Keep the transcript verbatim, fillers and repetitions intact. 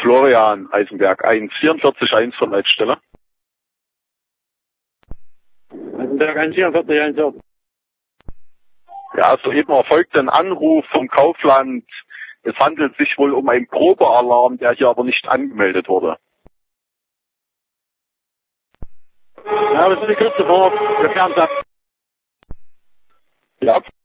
Florian Eisenberg, eins vierundvierzig eins von Leitstelle. Eisenberg eins vierundvierzig eins. Ja, soeben erfolgte ein Anruf vom Kaufland. Es handelt sich wohl um einen Probealarm, der hier aber nicht angemeldet wurde. Ja, das ist die Kürze vor Ort. Wir klären das. Ja.